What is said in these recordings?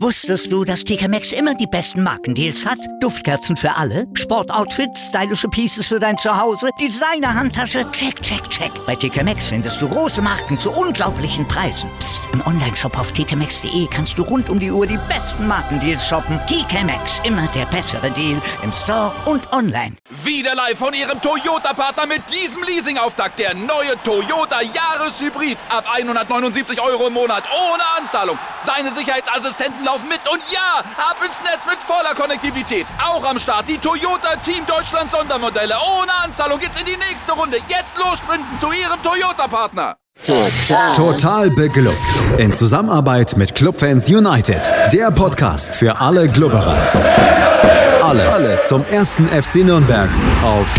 Wusstest du, dass TK Maxx immer die besten Markendeals hat? Duftkerzen für alle, Sportoutfits, stylische Pieces für dein Zuhause, Designer-Handtasche, check, check, check. Bei TK Maxx findest du große Marken zu unglaublichen Preisen. Psst. Im Onlineshop auf tkmaxx.de kannst du rund um die Uhr die besten Markendeals shoppen. TK Maxx, immer der bessere Deal im Store und online. Wieder live von Ihrem Toyota-Partner mit diesem Leasing-Auftakt. Der neue Toyota Jahreshybrid. Ab 179 € im Monat. Ohne Anzahlung. Seine Sicherheitsassistenten laufen mit. Und ja, ab ins Netz mit voller Konnektivität. Auch am Start die Toyota Team Deutschland Sondermodelle. Ohne Anzahlung geht's in die nächste Runde. Jetzt los sprinten zu Ihrem Toyota-Partner. Total beglückt. In Zusammenarbeit mit Clubfans United. Der Podcast für alle Glubberer. Alles zum ersten FC Nürnberg auf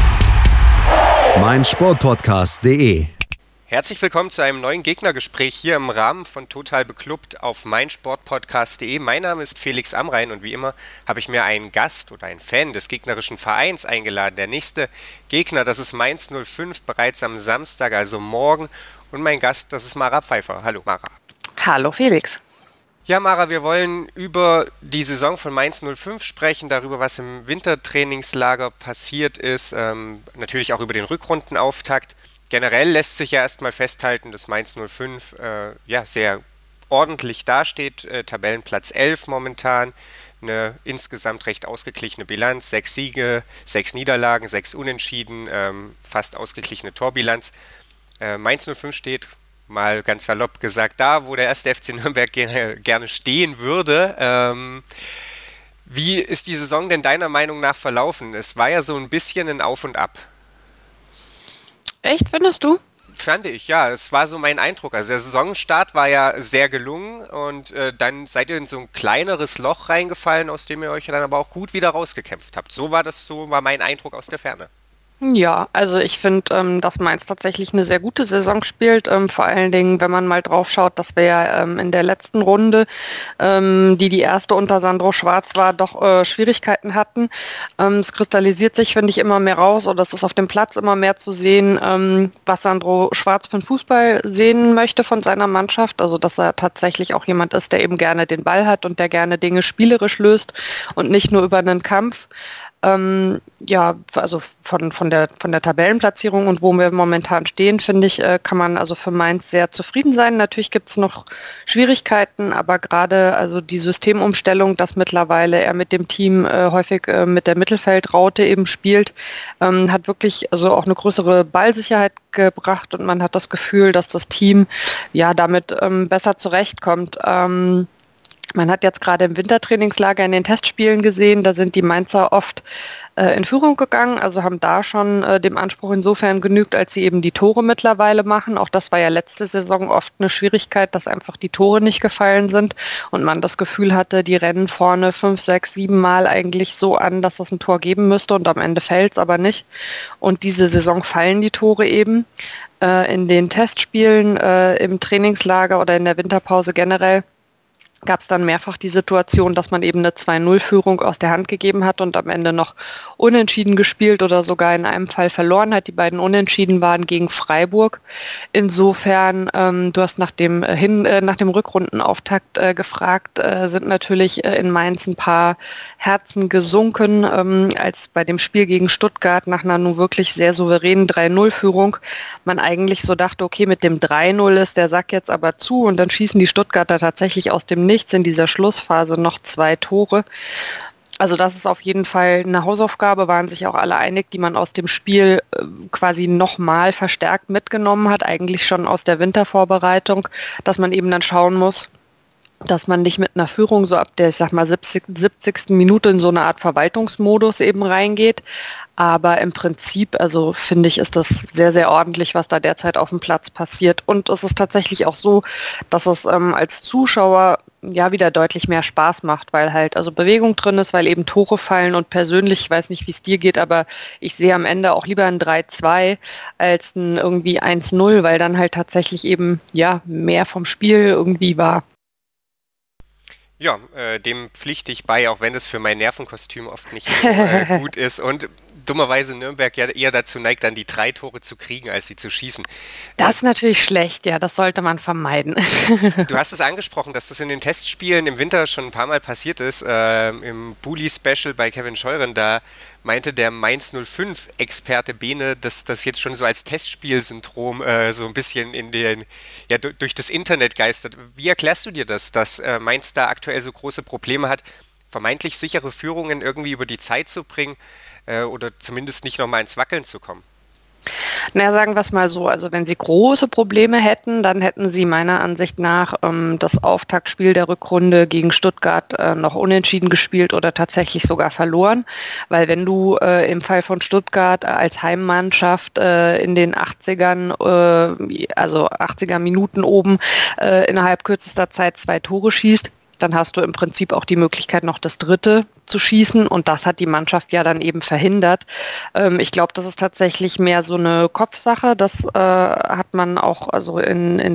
meinsportpodcast.de. Herzlich willkommen zu einem neuen Gegnergespräch hier im Rahmen von Total Beklubbt auf meinsportpodcast.de. Mein Name ist Felix Amrain und wie immer habe ich mir einen Gast oder einen Fan des gegnerischen Vereins eingeladen. Der nächste Gegner, das ist Mainz 05, bereits am Samstag, also morgen. Und mein Gast, das ist Mara Pfeiffer. Hallo Mara. Hallo Felix. Ja Mara, wir wollen über die Saison von Mainz 05 sprechen, darüber, was im Wintertrainingslager passiert ist, natürlich auch über den Rückrundenauftakt. Generell lässt sich ja erstmal festhalten, dass Mainz 05 sehr ordentlich dasteht, Tabellenplatz 11 momentan, eine insgesamt recht ausgeglichene Bilanz, 6 Siege, 6 Niederlagen, 6 Unentschieden, fast ausgeglichene Torbilanz. Mainz 05 steht, mal ganz salopp gesagt, da, wo der erste FC Nürnberg gerne stehen würde. Wie ist die Saison denn deiner Meinung nach verlaufen? Es war ja so ein bisschen ein Auf und Ab. Echt, findest du? Fand ich, ja. Es war so mein Eindruck. Also der Saisonstart war ja sehr gelungen und dann seid ihr in so ein kleineres Loch reingefallen, aus dem ihr euch dann aber auch gut wieder rausgekämpft habt. So war mein Eindruck aus der Ferne. Ja, also ich finde, dass Mainz tatsächlich eine sehr gute Saison spielt, vor allen Dingen, wenn man mal drauf schaut, dass wir ja in der letzten Runde, die erste unter Sandro Schwarz war, doch Schwierigkeiten hatten. Es kristallisiert sich, finde ich, immer mehr raus oder es ist auf dem Platz immer mehr zu sehen, was Sandro Schwarz für einen Fußball sehen möchte von seiner Mannschaft, also dass er tatsächlich auch jemand ist, der eben gerne den Ball hat und der gerne Dinge spielerisch löst und nicht nur über einen Kampf. Also von der Tabellenplatzierung und wo wir momentan stehen, finde ich, kann man also für Mainz sehr zufrieden sein. Natürlich gibt es noch Schwierigkeiten, aber gerade also die Systemumstellung, dass mittlerweile er mit dem Team häufig mit der Mittelfeldraute eben spielt, hat wirklich also auch eine größere Ballsicherheit gebracht und man hat das Gefühl, dass das Team ja damit besser zurechtkommt. Man hat jetzt gerade im Wintertrainingslager in den Testspielen gesehen, da sind die Mainzer oft in Führung gegangen, also haben da schon dem Anspruch insofern genügt, als sie eben die Tore mittlerweile machen. Auch das war ja letzte Saison oft eine Schwierigkeit, dass einfach die Tore nicht gefallen sind und man das Gefühl hatte, die rennen vorne 5, 6, 7 Mal eigentlich so an, dass das ein Tor geben müsste und am Ende fällt es aber nicht. Und diese Saison fallen die Tore eben. In den Testspielen, im Trainingslager oder in der Winterpause generell gab es dann mehrfach die Situation, dass man eben eine 2-0-Führung aus der Hand gegeben hat und am Ende noch unentschieden gespielt oder sogar in einem Fall verloren hat. Die beiden Unentschieden waren gegen Freiburg. Insofern, du hast nach dem Rückrundenauftakt gefragt, sind natürlich in Mainz ein paar Herzen gesunken, als bei dem Spiel gegen Stuttgart nach einer nun wirklich sehr souveränen 3-0-Führung man eigentlich so dachte, okay, mit dem 3-0 ist der Sack jetzt aber zu und dann schießen die Stuttgarter tatsächlich aus dem Nichts in dieser Schlussphase noch 2 Tore. Also das ist auf jeden Fall eine Hausaufgabe, waren sich auch alle einig, die man aus dem Spiel quasi nochmal verstärkt mitgenommen hat, eigentlich schon aus der Wintervorbereitung, dass man eben dann schauen muss, dass man nicht mit einer Führung so ab der, 70. Minute in so eine Art Verwaltungsmodus eben reingeht. Aber im Prinzip, also finde ich, ist das sehr, sehr ordentlich, was da derzeit auf dem Platz passiert. Und es ist tatsächlich auch so, dass es als Zuschauer ja wieder deutlich mehr Spaß macht, weil halt also Bewegung drin ist, weil eben Tore fallen und persönlich, ich weiß nicht, wie es dir geht, aber ich sehe am Ende auch lieber ein 3-2 als ein irgendwie 1-0, weil dann halt tatsächlich eben ja mehr vom Spiel irgendwie war. Ja, dem pflichte ich bei, auch wenn es für mein Nervenkostüm oft nicht so gut ist. Und dummerweise Nürnberg ja eher dazu neigt, dann die 3 Tore zu kriegen, als sie zu schießen. Das ist natürlich schlecht, ja, das sollte man vermeiden. Du hast es angesprochen, dass das in den Testspielen im Winter schon ein paar Mal passiert ist. Im Bully-Special bei Kevin Scheuren, da meinte der Mainz 05-Experte Bene, dass das jetzt schon so als Testspielsyndrom so ein bisschen durch das Internet geistert. Wie erklärst du dir das, dass Mainz da aktuell so große Probleme hat, vermeintlich sichere Führungen irgendwie über die Zeit zu bringen oder zumindest nicht nochmal ins Wackeln zu kommen? Na, sagen wir es mal so, also wenn sie große Probleme hätten, dann hätten sie meiner Ansicht nach das Auftaktspiel der Rückrunde gegen Stuttgart noch unentschieden gespielt oder tatsächlich sogar verloren, weil wenn du im Fall von Stuttgart als Heimmannschaft in den 80ern, also 80er Minuten oben, innerhalb kürzester Zeit 2 Tore schießt, dann hast du im Prinzip auch die Möglichkeit, noch das 3. zu schießen und das hat die Mannschaft ja dann eben verhindert. Ich glaube, das ist tatsächlich mehr so eine Kopfsache. Das hat man auch also in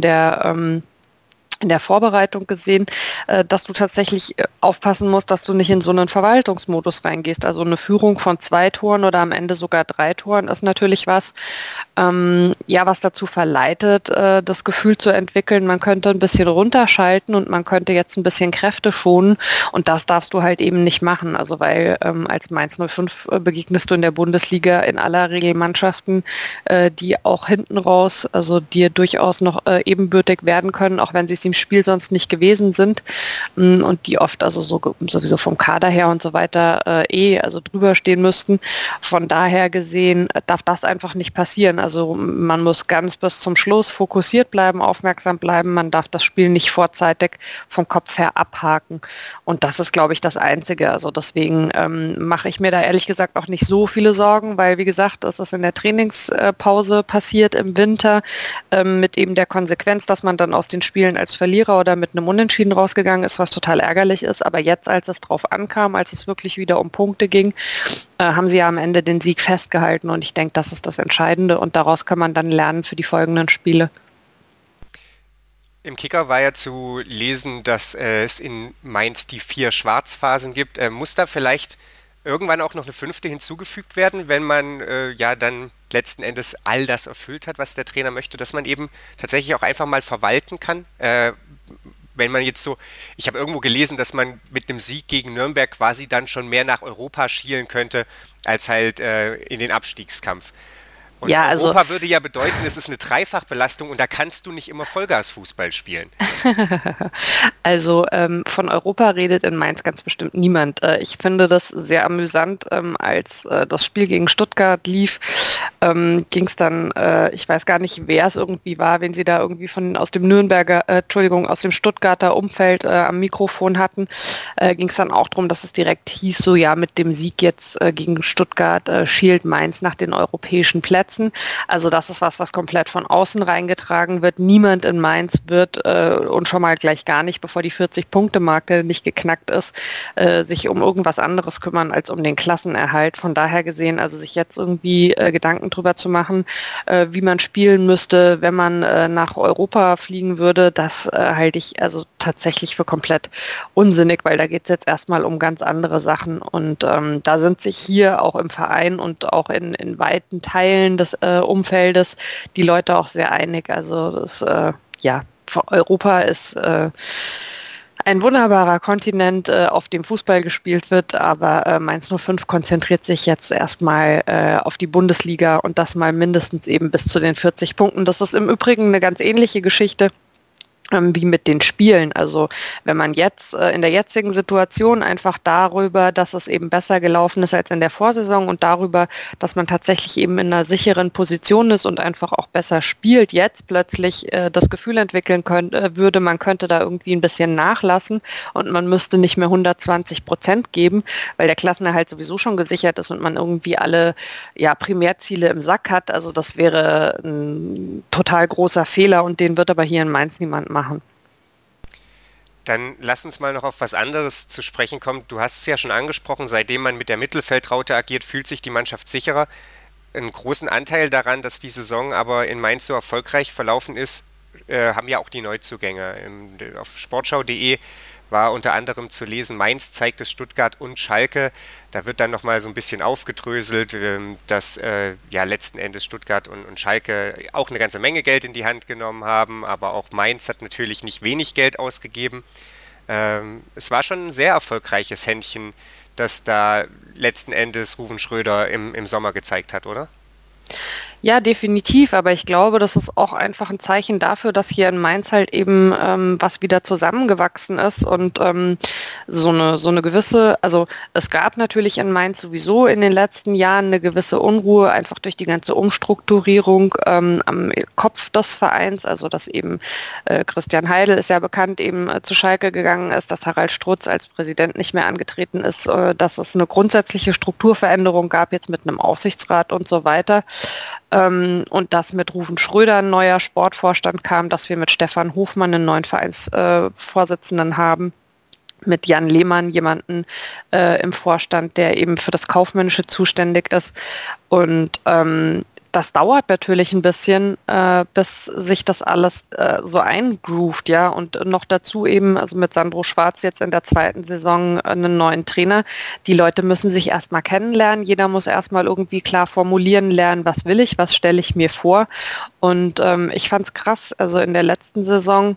der Vorbereitung gesehen, dass du tatsächlich aufpassen musst, dass du nicht in so einen Verwaltungsmodus reingehst. Also eine Führung von 2 Toren oder am Ende sogar 3 Toren ist natürlich was, was dazu verleitet, das Gefühl zu entwickeln, man könnte ein bisschen runterschalten und man könnte jetzt ein bisschen Kräfte schonen und das darfst du halt eben nicht machen. Also weil als Mainz 05 begegnest du in der Bundesliga in aller Regel Mannschaften, die auch hinten raus, also dir durchaus noch ebenbürtig werden können, auch wenn sie es im Spiel sonst nicht gewesen sind und die oft also sowieso vom Kader her und so weiter also drüber stehen müssten. Von daher gesehen darf das einfach nicht passieren. Also man muss ganz bis zum Schluss fokussiert bleiben, aufmerksam bleiben. Man darf das Spiel nicht vorzeitig vom Kopf her abhaken. Und das ist, glaube ich, das Einzige. Also deswegen mache ich mir da ehrlich gesagt auch nicht so viele Sorgen, weil, wie gesagt, das ist in der Trainingspause passiert im Winter mit eben der Konsequenz, dass man dann aus den Spielen als Verlierer oder mit einem Unentschieden rausgegangen ist, was total ärgerlich ist. Aber jetzt, als es drauf ankam, als es wirklich wieder um Punkte ging, haben sie ja am Ende den Sieg festgehalten. Und ich denke, das ist das Entscheidende. Und daraus kann man dann lernen für die folgenden Spiele. Im Kicker war ja zu lesen, dass es in Mainz die 4 Schwarzphasen gibt. Muss da vielleicht irgendwann auch noch eine 5. hinzugefügt werden, wenn man dann letzten Endes all das erfüllt hat, was der Trainer möchte, dass man eben tatsächlich auch einfach mal verwalten kann? Wenn man jetzt so, ich habe irgendwo gelesen, dass man mit einem Sieg gegen Nürnberg quasi dann schon mehr nach Europa schielen könnte, als halt in den Abstiegskampf. Und ja, also Europa würde ja bedeuten, es ist eine Dreifachbelastung und da kannst du nicht immer Vollgasfußball spielen. Also von Europa redet in Mainz ganz bestimmt niemand. Ich finde das sehr amüsant, als das Spiel gegen Stuttgart lief, ging es dann, ich weiß gar nicht, wer es irgendwie war, wen sie da irgendwie aus dem Stuttgarter Umfeld am Mikrofon hatten, ging es dann auch darum, dass es direkt hieß, so ja, mit dem Sieg jetzt gegen Stuttgart schielt Mainz nach den europäischen Plätzen. Also das ist was komplett von außen reingetragen wird. Niemand in Mainz wird und schon mal gleich gar nicht, bevor die 40-Punkte-Marke nicht geknackt ist, sich um irgendwas anderes kümmern als um den Klassenerhalt. Von daher gesehen, also sich jetzt irgendwie Gedanken drüber zu machen, wie man spielen müsste, wenn man nach Europa fliegen würde, das halte ich also tatsächlich für komplett unsinnig, weil da geht es jetzt erstmal um ganz andere Sachen und da sind sich hier auch im Verein und auch in weiten Teilen des Umfeldes die Leute auch sehr einig. Also das, Europa ist ein wunderbarer Kontinent, auf dem Fußball gespielt wird, aber Mainz 05 konzentriert sich jetzt erstmal auf die Bundesliga und das mal mindestens eben bis zu den 40 Punkten. Das ist im Übrigen eine ganz ähnliche Geschichte wie mit den Spielen. Also wenn man jetzt in der jetzigen Situation einfach darüber, dass es eben besser gelaufen ist als in der Vorsaison und darüber, dass man tatsächlich eben in einer sicheren Position ist und einfach auch besser spielt, jetzt plötzlich das Gefühl entwickeln würde, man könnte da irgendwie ein bisschen nachlassen und man müsste nicht mehr 120% geben, weil der Klassenerhalt sowieso schon gesichert ist und man irgendwie alle Primärziele im Sack hat. Also das wäre ein total großer Fehler und den wird aber hier in Mainz niemand machen. Dann lass uns mal noch auf was anderes zu sprechen kommen. Du hast es ja schon angesprochen, seitdem man mit der Mittelfeldraute agiert, fühlt sich die Mannschaft sicherer. Einen großen Anteil daran, dass die Saison aber in Mainz so erfolgreich verlaufen ist, haben ja auch die Neuzugänge. Auf sportschau.de war unter anderem zu lesen, Mainz zeigt es Stuttgart und Schalke. Da wird dann nochmal so ein bisschen aufgedröselt, dass letzten Endes Stuttgart und Schalke auch eine ganze Menge Geld in die Hand genommen haben, aber auch Mainz hat natürlich nicht wenig Geld ausgegeben. Es war schon ein sehr erfolgreiches Händchen, das da letzten Endes Ruven Schröder im Sommer gezeigt hat, oder? Ja, definitiv, aber ich glaube, das ist auch einfach ein Zeichen dafür, dass hier in Mainz halt eben was wieder zusammengewachsen ist und so eine gewisse, also es gab natürlich in Mainz sowieso in den letzten Jahren eine gewisse Unruhe, einfach durch die ganze Umstrukturierung am Kopf des Vereins, also dass eben Christian Heidel ist ja bekannt, eben zu Schalke gegangen ist, dass Harald Strutz als Präsident nicht mehr angetreten ist, dass es eine grundsätzliche Strukturveränderung gab, jetzt mit einem Aufsichtsrat und so weiter. Und dass mit Ruven Schröder ein neuer Sportvorstand kam, dass wir mit Stefan Hofmann einen neuen Vereinsvorsitzenden haben, mit Jan Lehmann jemanden im Vorstand, der eben für das Kaufmännische zuständig ist. Und das dauert natürlich ein bisschen, bis sich das alles so eingroovt, ja. Und noch dazu eben, also mit Sandro Schwarz jetzt in der zweiten Saison einen neuen Trainer. Die Leute müssen sich erstmal kennenlernen. Jeder muss erstmal irgendwie klar formulieren lernen, was will ich, was stelle ich mir vor. Und ich fand es krass, also in der letzten Saison,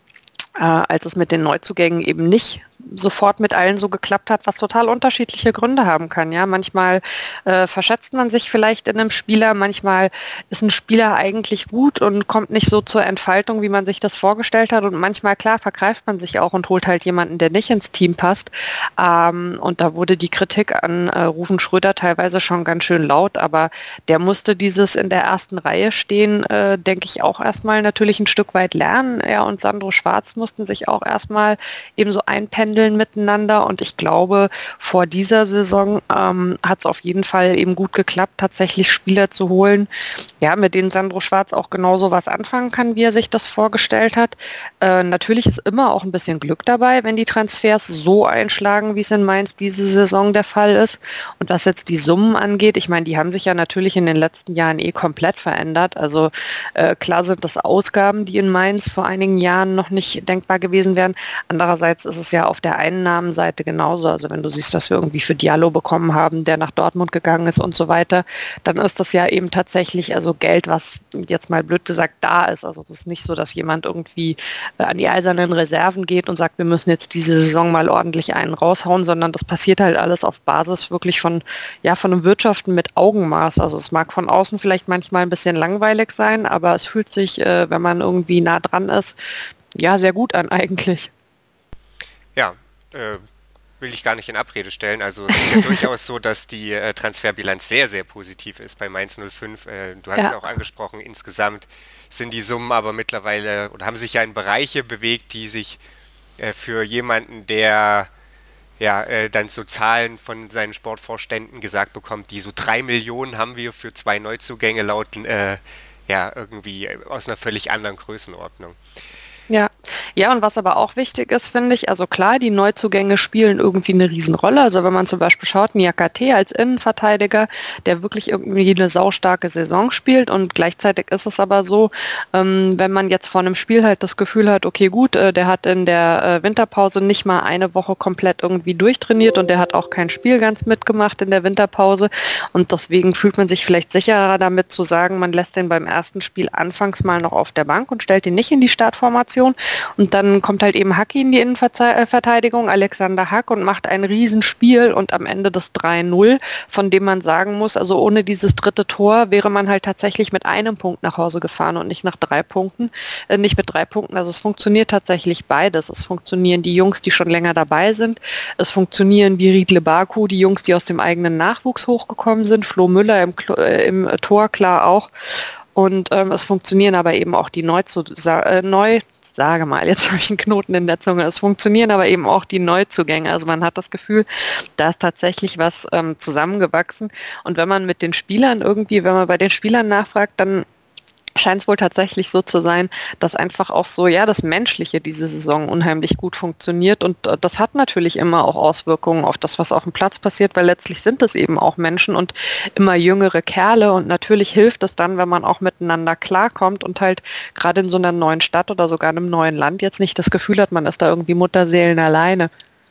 als es mit den Neuzugängen eben nicht sofort mit allen so geklappt hat, was total unterschiedliche Gründe haben kann. Ja, manchmal verschätzt man sich vielleicht in einem Spieler, manchmal ist ein Spieler eigentlich gut und kommt nicht so zur Entfaltung, wie man sich das vorgestellt hat und manchmal, klar, vergreift man sich auch und holt halt jemanden, der nicht ins Team passt. Und da wurde die Kritik an Ruven Schröder teilweise schon ganz schön laut, aber der musste dieses in der ersten Reihe stehen, denke ich, auch erstmal natürlich ein Stück weit lernen. Er und Sandro Schwarz mussten sich auch erstmal eben so einpendeln miteinander und ich glaube, vor dieser Saison hat es auf jeden Fall eben gut geklappt, tatsächlich Spieler zu holen, ja, mit denen Sandro Schwarz auch genauso was anfangen kann, wie er sich das vorgestellt hat. Natürlich ist immer auch ein bisschen Glück dabei, wenn die Transfers so einschlagen, wie es in Mainz diese Saison der Fall ist. Und was jetzt die Summen angeht, ich meine, die haben sich ja natürlich in den letzten Jahren komplett verändert. Also klar sind das Ausgaben, die in Mainz vor einigen Jahren noch nicht denkbar gewesen wären. Andererseits ist es ja auf der Einnahmenseite genauso. Also wenn du siehst, was wir irgendwie für Diallo bekommen haben, der nach Dortmund gegangen ist und so weiter, dann ist das ja eben tatsächlich also Geld, was jetzt mal blöd gesagt da ist. Also das ist nicht so, dass jemand irgendwie an die eisernen Reserven geht und sagt, wir müssen jetzt diese Saison mal ordentlich einen raushauen, sondern das passiert halt alles auf Basis wirklich von einem Wirtschaften mit Augenmaß. Also es mag von außen vielleicht manchmal ein bisschen langweilig sein, aber es fühlt sich, wenn man irgendwie nah dran ist, ja, sehr gut an eigentlich. Ja, will ich gar nicht in Abrede stellen. Also es ist ja durchaus so, dass die Transferbilanz sehr, sehr positiv ist bei Mainz 05. Du hast es auch angesprochen, insgesamt sind die Summen aber mittlerweile oder haben sich ja in Bereiche bewegt, die sich für jemanden, der dann so Zahlen von seinen Sportvorständen gesagt bekommt, die so 3 Millionen haben wir für 2 Neuzugänge lauten, irgendwie aus einer völlig anderen Größenordnung. Ja, und was aber auch wichtig ist, finde ich, also klar, die Neuzugänge spielen irgendwie eine Riesenrolle. Also wenn man zum Beispiel schaut, Niakate als Innenverteidiger, der wirklich irgendwie eine saustarke Saison spielt und gleichzeitig ist es aber so, wenn man jetzt vor einem Spiel halt das Gefühl hat, okay gut, der hat in der Winterpause nicht mal eine Woche komplett irgendwie durchtrainiert und der hat auch kein Spiel ganz mitgemacht in der Winterpause und deswegen fühlt man sich vielleicht sicherer damit zu sagen, man lässt den beim ersten Spiel anfangs mal noch auf der Bank und stellt ihn nicht in die Startformation. Und dann kommt halt eben Hack in die Innenverteidigung, Alexander Hack, und macht ein Riesenspiel und am Ende das 3-0, von dem man sagen muss, also ohne dieses dritte Tor wäre man halt tatsächlich mit einem Punkt nach Hause gefahren und nicht nach 3 Punkten, nicht mit 3 Punkten. Also es funktioniert tatsächlich beides. Es funktionieren die Jungs, die schon länger dabei sind. Es funktionieren wie Riedle Baku, die Jungs, die aus dem eigenen Nachwuchs hochgekommen sind. Flo Müller im Tor, klar auch. Und es funktionieren aber eben auch die sage mal, jetzt habe ich einen Knoten in der Zunge. Es funktionieren aber eben auch die Neuzugänge. Also man hat das Gefühl, da ist tatsächlich was zusammengewachsen. Und wenn man mit den Spielern wenn man bei den Spielern nachfragt, dann scheint es wohl tatsächlich so zu sein, dass einfach auch so, ja, das Menschliche diese Saison unheimlich gut funktioniert und das hat natürlich immer auch Auswirkungen auf das, was auf dem Platz passiert, weil letztlich sind es eben auch Menschen und immer jüngere Kerle und natürlich hilft es dann, wenn man auch miteinander klarkommt und halt gerade in so einer neuen Stadt oder sogar einem neuen Land jetzt nicht das Gefühl hat, man ist da irgendwie Mutterseelen alleine.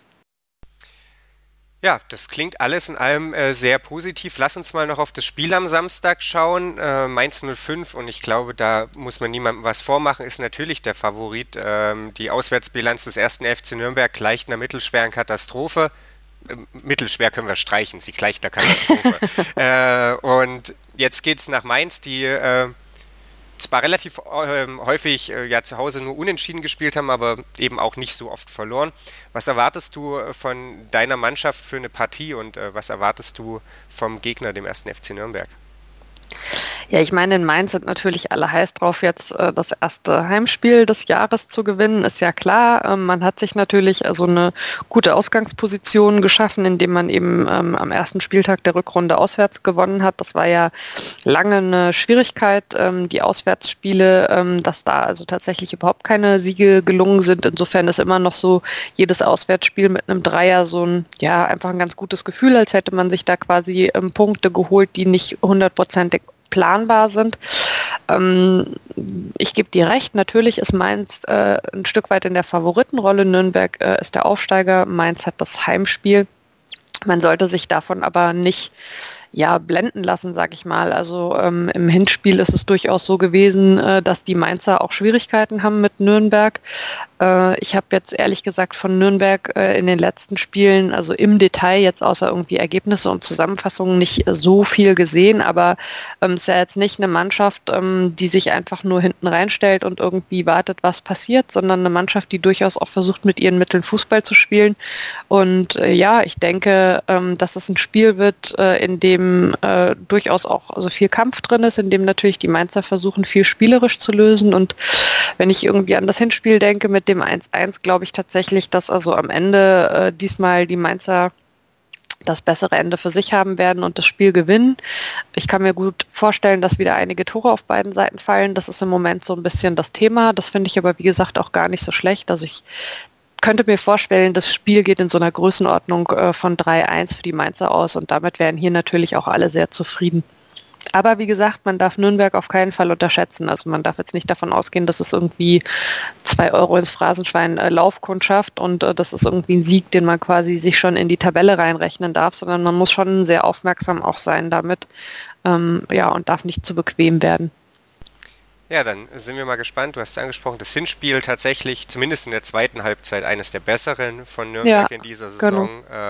Ja, das klingt alles in allem sehr positiv. Lass uns mal noch auf das Spiel am Samstag schauen. Mainz 05, und ich glaube, da muss man niemandem was vormachen, ist natürlich der Favorit. Die Auswärtsbilanz des 1. FC Nürnberg gleicht einer mittelschweren Katastrophe. Mittelschwer können wir streichen, sie gleicht einer Katastrophe. Und jetzt geht's nach Mainz, die zwar relativ häufig zu Hause nur unentschieden gespielt haben, aber eben auch nicht so oft verloren. Was erwartest du von deiner Mannschaft für eine Partie und was erwartest du vom Gegner, dem 1. FC Nürnberg? Ja, ich meine, in Mainz sind natürlich alle heiß drauf, jetzt das erste Heimspiel des Jahres zu gewinnen, ist ja klar. Man hat sich natürlich also eine gute Ausgangsposition geschaffen, indem man eben am ersten Spieltag der Rückrunde auswärts gewonnen hat. Das war ja lange eine Schwierigkeit, die Auswärtsspiele, dass da also tatsächlich überhaupt keine Siege gelungen sind. Insofern ist immer noch so jedes Auswärtsspiel mit einem Dreier so ein, ja, einfach ein ganz gutes Gefühl, als hätte man sich da quasi Punkte geholt, die nicht 100% planbar sind. Ich gebe dir recht, natürlich ist Mainz ein Stück weit in der Favoritenrolle. Nürnberg ist der Aufsteiger, Mainz hat das Heimspiel. Man sollte sich davon aber nicht blenden lassen, sag ich mal. Also im Hinspiel ist es durchaus so gewesen, dass die Mainzer auch Schwierigkeiten haben mit Nürnberg. Ich habe jetzt ehrlich gesagt von Nürnberg in den letzten Spielen, also im Detail jetzt außer irgendwie Ergebnisse und Zusammenfassungen nicht so viel gesehen, aber es ist ja jetzt nicht eine Mannschaft, die sich einfach nur hinten reinstellt und irgendwie wartet, was passiert, sondern eine Mannschaft, die durchaus auch versucht, mit ihren Mitteln Fußball zu spielen. Und ich denke, dass es ein Spiel wird, in dem durchaus auch also viel Kampf drin ist, in dem natürlich die Mainzer versuchen, viel spielerisch zu lösen. Und wenn ich irgendwie an das Hinspiel denke mit dem 1-1, glaube ich tatsächlich, dass also am Ende diesmal die Mainzer das bessere Ende für sich haben werden und das Spiel gewinnen. Ich kann mir gut vorstellen, dass wieder einige Tore auf beiden Seiten fallen. Das ist im Moment so ein bisschen das Thema. Das finde ich aber, wie gesagt, auch gar nicht so schlecht. Also ich könnte mir vorstellen, das Spiel geht in so einer Größenordnung von 3-1 für die Mainzer aus und damit wären hier natürlich auch alle sehr zufrieden. Aber wie gesagt, man darf Nürnberg auf keinen Fall unterschätzen. Also man darf jetzt nicht davon ausgehen, dass es irgendwie 2 Euro ins Phrasenschwein Laufkundschaft und das ist irgendwie ein Sieg, den man quasi sich schon in die Tabelle reinrechnen darf, sondern man muss schon sehr aufmerksam auch sein damit und darf nicht zu bequem werden. Ja, dann sind wir mal gespannt. Du hast es angesprochen, das Hinspiel tatsächlich, zumindest in der zweiten Halbzeit, eines der besseren von Nürnberg in dieser Saison.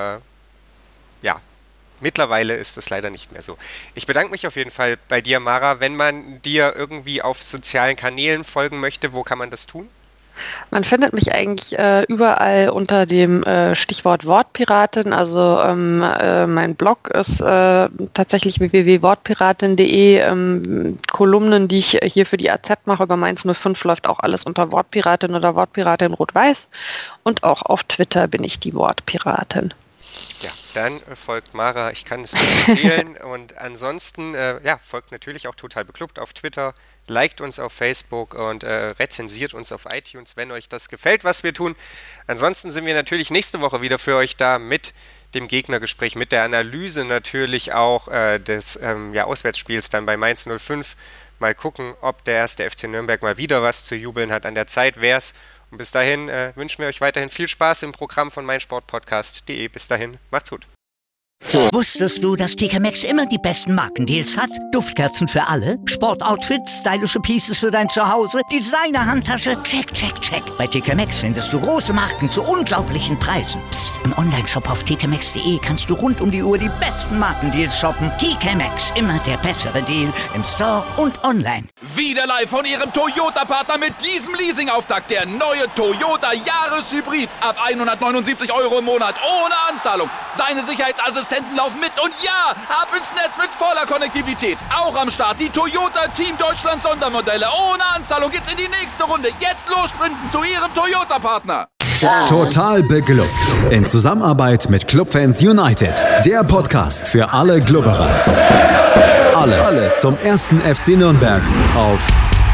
Genau. Mittlerweile ist das leider nicht mehr so. Ich bedanke mich auf jeden Fall bei dir, Mara. Wenn man dir irgendwie auf sozialen Kanälen folgen möchte, wo kann man das tun? Man findet mich eigentlich überall unter dem Stichwort Wortpiratin. Also mein Blog ist tatsächlich www.wortpiratin.de. Kolumnen, die ich hier für die AZ mache über Mainz 05, läuft auch alles unter Wortpiratin oder Wortpiratin Rot-Weiß. Und auch auf Twitter bin ich die Wortpiratin. Ja, dann folgt Mara, ich kann es nur empfehlen. Und ansonsten, folgt natürlich auch Total Beklubbt auf Twitter, liked uns auf Facebook und rezensiert uns auf iTunes, wenn euch das gefällt, was wir tun. Ansonsten sind wir natürlich nächste Woche wieder für euch da mit dem Gegnergespräch, mit der Analyse natürlich auch des Auswärtsspiels dann bei Mainz 05. Mal gucken, ob der 1. FC Nürnberg mal wieder was zu jubeln hat. An der Zeit wär's. Und bis dahin wünschen wir euch weiterhin viel Spaß im Programm von meinsportpodcast.de. Bis dahin, macht's gut. Wusstest du, dass TK Maxx immer die besten Markendeals hat? Duftkerzen für alle, Sportoutfits, stylische Pieces für dein Zuhause, Designer-Handtasche, check, check, check. Bei TK Maxx findest du große Marken zu unglaublichen Preisen. Psst. Im Onlineshop auf tkmaxx.de kannst du rund um die Uhr die besten Markendeals shoppen. TK Maxx, immer der bessere Deal im Store und online. Wieder live von ihrem Toyota-Partner mit diesem Leasing-Auftakt. Der neue Toyota Jahreshybrid. Ab 179 € im Monat. Ohne Anzahlung. Seine Sicherheitsassistenten laufen mit. Und ja, ab ins Netz mit voller Konnektivität. Auch am Start die Toyota Team Deutschland Sondermodelle. Ohne Anzahlung geht's in die nächste Runde. Jetzt los sprinten zu ihrem Toyota-Partner. Total beglückt. In Zusammenarbeit mit Clubfans United. Der Podcast für alle Glubberer. Alles zum ersten FC Nürnberg auf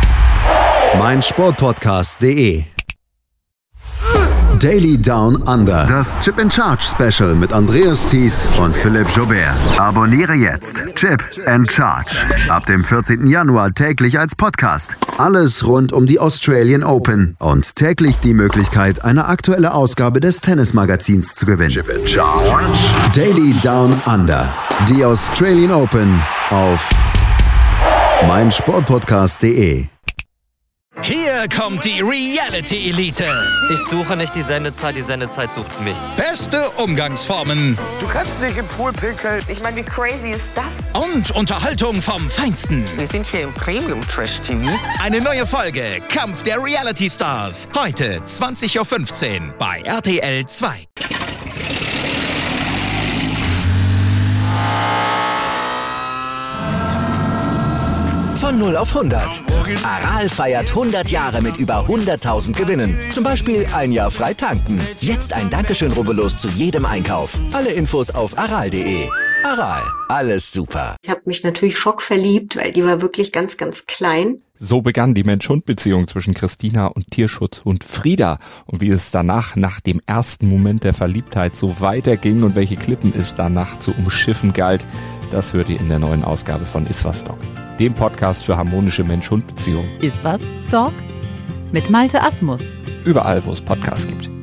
meinsportpodcast.de. Daily Down Under. Das Chip in Charge Special mit Andreas Thies und Philipp Joubert. Abonniere jetzt Chip in Charge. Ab dem 14. Januar täglich als Podcast. Alles rund um die Australian Open. Und täglich die Möglichkeit, eine aktuelle Ausgabe des Tennismagazins zu gewinnen. Chip in Charge. Daily Down Under. Die Australian Open auf meinsportpodcast.de. Hier kommt die Reality Elite. Ich suche nicht die Sendezeit sucht mich. Beste Umgangsformen. Du kannst nicht im Pool pinkeln. Ich meine, wie crazy ist das? Und Unterhaltung vom Feinsten. Wir sind hier im Premium-Trash-TV. Eine neue Folge Kampf der Reality Stars. Heute 20.15 Uhr bei RTL 2. Von 0 auf 100. Aral feiert 100 Jahre mit über 100.000 Gewinnen. Zum Beispiel ein Jahr frei tanken. Jetzt ein Dankeschön, rubbellos zu jedem Einkauf. Alle Infos auf aral.de. Aral, alles super. Ich habe mich natürlich schockverliebt, weil die war wirklich ganz, ganz klein. So begann die Mensch-Hund-Beziehung zwischen Christina und Tierschutzhund Frieda. Und wie es danach, nach dem ersten Moment der Verliebtheit, so weiterging und welche Klippen es danach zu umschiffen galt, das hört ihr in der neuen Ausgabe von Iswas Dog, dem Podcast für harmonische Mensch-Hund-Beziehungen. Iswas Dog mit Malte Asmus. Überall, wo es Podcasts gibt.